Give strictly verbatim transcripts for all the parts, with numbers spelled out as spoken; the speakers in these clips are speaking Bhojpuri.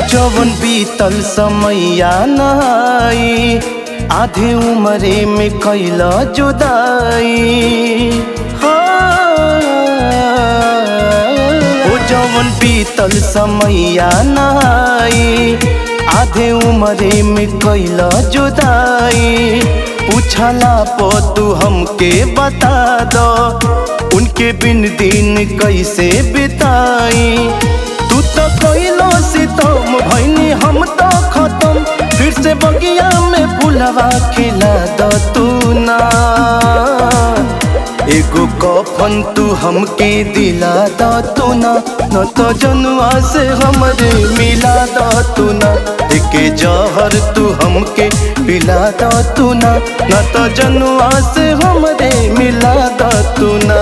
जवन बीतल समैया नहाई, आधे उमरे में कैला जुदाई। ओ जवन बीतल समैया नहाई, आधे उमरे में कैला जुदाई। पूछला पो तू हमके बता दो, उनके बिन दिन कैसे बिताई। तू तो कैलो सितम भैनी हम तो खत्म, फिर से बगिया में फुलवा खिला दो तू ना। एगो कफन तू हमके दिला दो तू ना, न तो जनुआ से हमरे मिला दो तू ना। एके जहर तू हमके पिला दो तू ना, न तो जनुआ से हमरे मिला दो तू ना।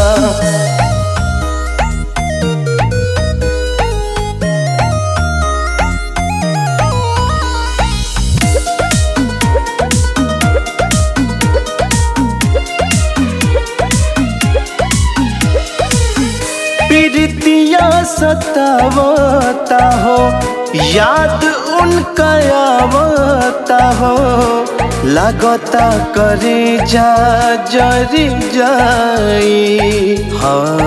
प्रीतिया सतावता हो, याद उनका आवता हो। लगता करे जा जरी जाई। हाँ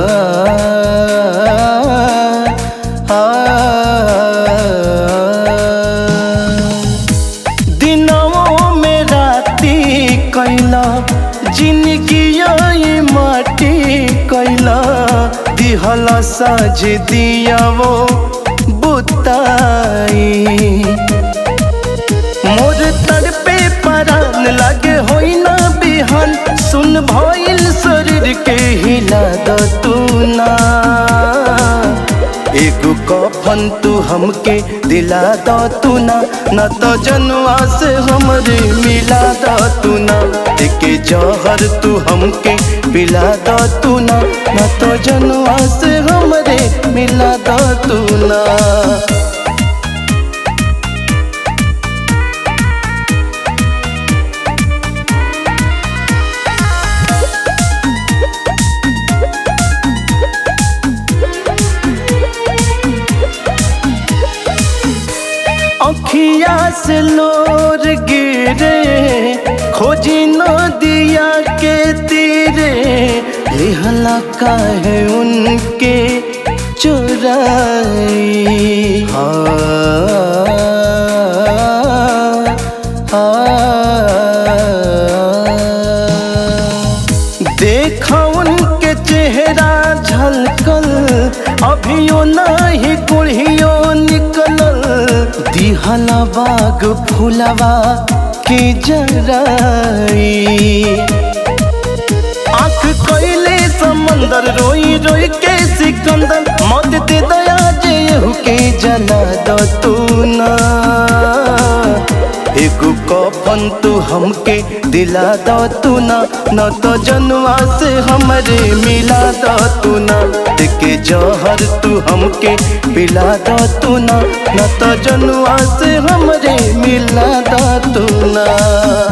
दिनों में राती कैला, जिंदगी माटी कैला। दिहला साझ दिया वो बुताई, मोर तड़पे परान लागे होई ना बिहान। सुन भइल शरीर के हिला द तू ना। एगो कफन तू हमके दिला द तू ना, न तो जनुआ से हमरे मिला द तू ना। एके जहर तू हमके पिला द तू ना, न तो जनुआ से हमरे मिला द तू ना। अखिया से लोर गिरे, खोजी नदिया के तीरे। लिहला काहे उनके चुराई। हाँ देखा उनके चेहरा झलकल, अभियो नहीं कुड़ियो निकलल। दिहला बाग फुलवा के जराई। आँख कैले समंदर रोई रोई के सिकंदर। मौत दे दया जेहू के जला दो तू ना। एगो कफन तू हमके दिला दो तू ना, न तो जनुआ से हमरे मिला दो तू ना। एके जहर तू हमके पिला दो तू ना, न तो जनुआ से हमरे मिला दो तू ना।